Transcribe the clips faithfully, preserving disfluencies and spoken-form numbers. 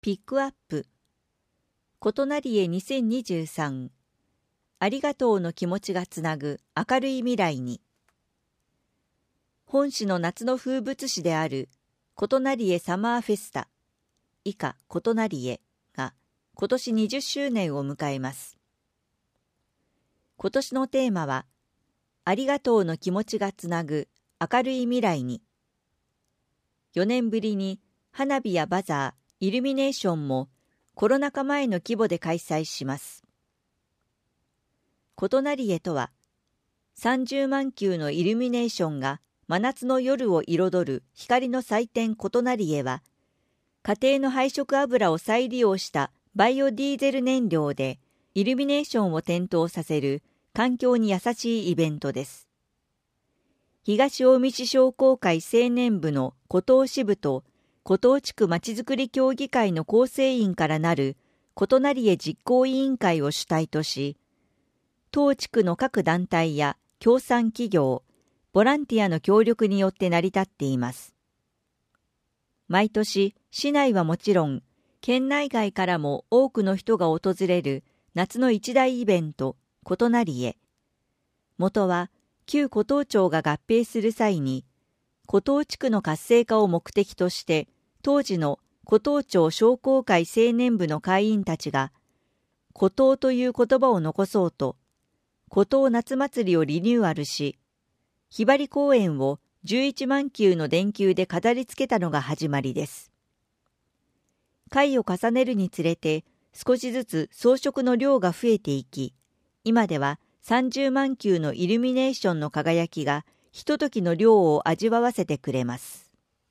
ピックアップことなりえにせんにじゅうさんありがとうの気持ちがつなぐ明るい未来に。本市の夏の風物詩であることなりえサマーフェスタ以下ことなりえが今年にじゅっしゅうねんを迎えます。今年のテーマはありがとうの気持ちがつなぐ明るい未来に。よねんぶりに花火やバザー、イルミネーションもコロナ禍前の規模で開催します。ことなりえとは、さんじゅうまんきゅうのイルミネーションが真夏の夜を彩る光の祭典ことなりえは、家庭の配色油を再利用したバイオディーゼル燃料でイルミネーションを点灯させる環境に優しいイベントです。東近江市商工会青年部の湖東支部と湖東地区まちづくり協議会の構成員からなることなりえ実行委員会を主体とし、当地区の各団体や協賛企業、ボランティアの協力によって成り立っています。毎年、市内はもちろん、県内外からも多くの人が訪れる夏の一大イベント、ことなりえ。元は、旧湖東町が合併する際に、湖東地区の活性化を目的として、当時の湖東町商工会青年部の会員たちが、湖東という言葉を残そうと、湖東夏祭りをリニューアルし、ひばり公園をじゅういちまんきゅうの電球で飾り付けたのが始まりです。回を重ねるにつれて、少しずつ装飾の量が増えていき、今ではさんじゅうまんきゅうのイルミネーションの輝きが、ひとときの量を味わわせてくれます。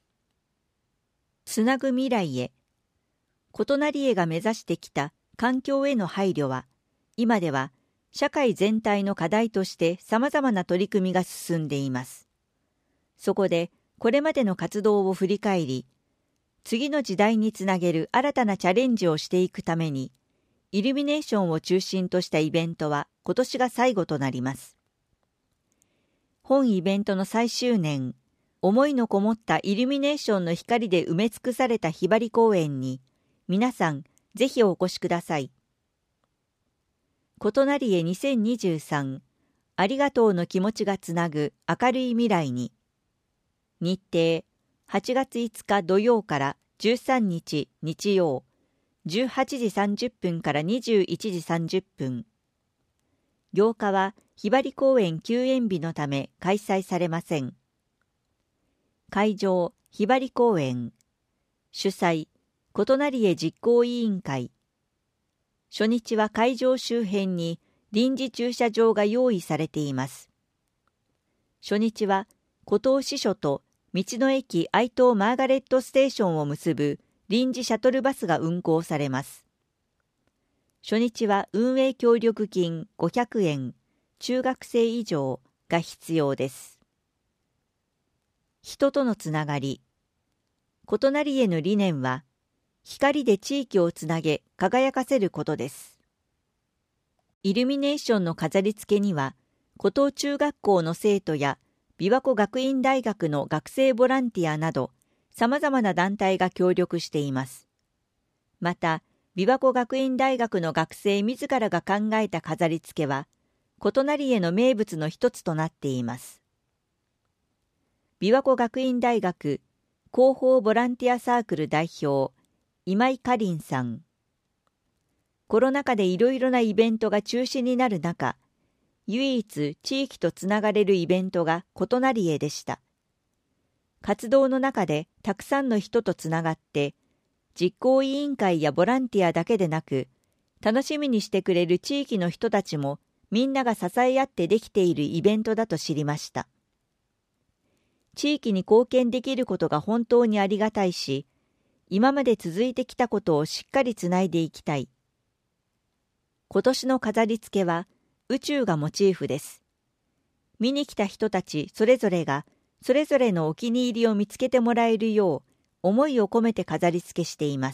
つなぐ未来へ。ことなりえが目指してきた環境への配慮は、今では社会全体の課題として様々な取り組みが進んでいます。そこで、これまでの活動を振り返り、次の時代につなげる新たなチャレンジをしていくために、イルミネーションを中心としたイベントは今年が最後となります。本イベントの最終年、思いのこもったイルミネーションの光で埋め尽くされたひばり公園に、皆さんぜひお越しください。ことなりえにせんにじゅうさん、ありがとうの気持ちがつなぐ明るい未来に。日程、はちがついつか土曜からじゅうさんにち日曜、じゅうはちじさんじゅっぷんからにじゅういちじさんじゅっぷん。ようかはひばり公園休園日のため開催されません。会場、ひばり公園。主催、ことなりえ実行委員会。初日は会場周辺に臨時駐車場が用意されています。初日は、湖東支所と道の駅愛東マーガレットステーションを結ぶ臨時シャトルバスが運行されます。初日は運営協力金ごひゃくえん、中学生以上が必要です。人とのつながり。ことなりえの理念は、光で地域をつなげ輝かせることです。イルミネーションの飾り付けには、湖東中学校の生徒や琵琶湖学院大学の学生ボランティアなど、様々な団体が協力しています。また、琵琶湖学院大学の学生自らが考えた飾り付けは、ことなりえの名物の一つとなっています。琵琶湖学院大学広報ボランティアサークル代表、今井かりんさん。コロナ禍でいろいろなイベントが中止になる中、唯一地域とつながれるイベントがことなりえでした。活動の中でたくさんの人とつながって、実行委員会やボランティアだけでなく、楽しみにしてくれる地域の人たちもみんなが支え合ってできているイベントだと知りました。地域に貢献できることが本当にありがたいし、今まで続いてきたことをしっかりつないでいきたい。今年の飾り付けは宇宙がモチーフです。見に来た人たちそれぞれがそれぞれのお気に入りを見つけてもらえるよう思いを込めて飾り付けしています。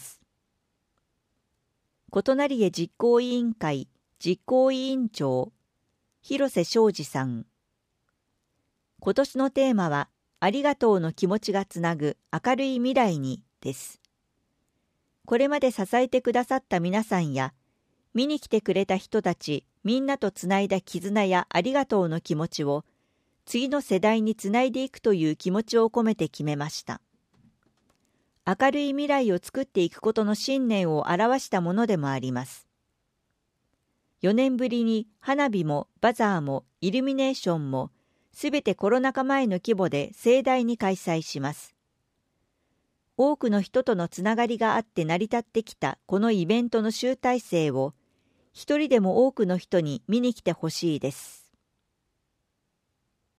ことなりえ実行委員会実行委員長、広瀬昌司さん。今年のテーマは、ありがとうの気持ちがつなぐ明るい未来にです。 これまで支えてくださった皆さんや、見に来てくれた人たちみんなとつないだ絆やありがとうの気持ちを、次の世代につないでいくという気持ちを込めて決めました。明るい未来を作っていくことの信念を表したものでもあります。よねんぶりに花火もバザーもイルミネーションもすべてコロナ禍前の規模で盛大に開催します。多くの人とのつながりがあって成り立ってきたこのイベントの集大成を、一人でも多くの人に見に来てほしいです。